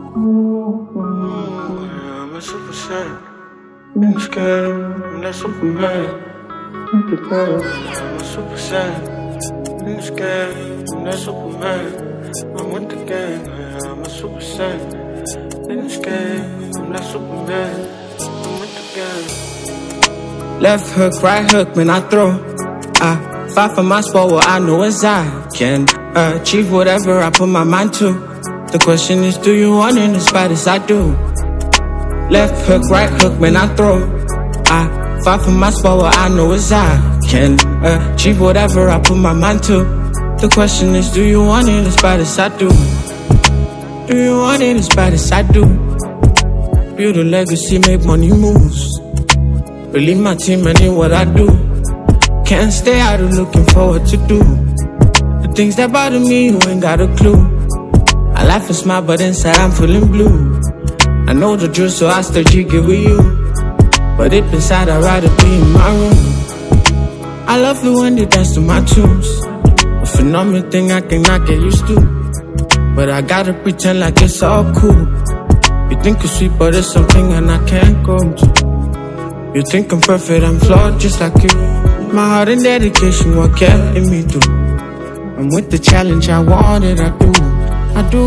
I'm a super saiyan. In this game, I'm not Superman. I'm a super saiyan. In this game, I'm not Superman. I'm with the gang, I'm a super saiyan. In this game, I'm not Superman. I'm with the gang. Left hook, right hook, man, I throw. I fight for my spot where I know as I can achieve whatever I put my mind to. The question is, do you want it as bad as I do? Left hook, right hook, man, I throw. I fight for my spot where I know as I can achieve whatever I put my mind to. The question is, do you want it as bad as I do? Do you want it as bad as I do? Build a legacy, make money moves. Believe my team and in what I do. Can't stay out of looking for what to do. The things that bother me, you ain't got a clue. I laugh and smile, but inside I'm feeling blue. I know the drill, so I still jiggy with you. But deep inside, I'd rather be in my room. I love it when they dance to my tunes. A phenomenal thing I cannot get used to. But I gotta pretend like it's all cool. You think you're sweet, but it's something and I can't go to. You think I'm perfect, I'm flawed just like you. My heart and dedication, what kept me through. I'm with the challenge, I want it, I do. I do.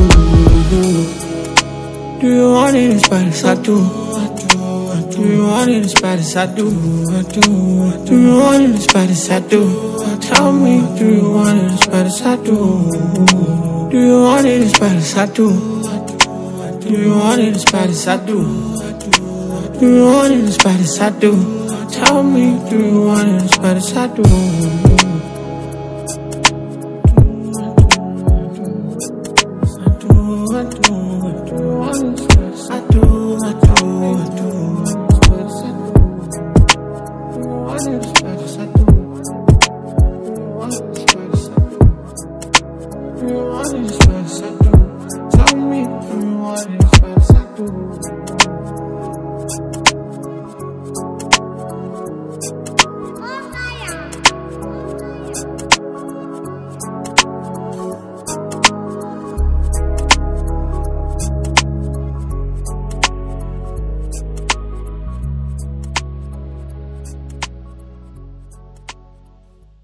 Do you want it as bad as I do? Do you want it as bad as I do? Do you want it as bad as I do? Tell me, do you want it as bad as I do? Do you want it as bad as I do? Do you want it as bad as I do? Do you want it as bad as I do? Tell me, do you want it as bad as I do?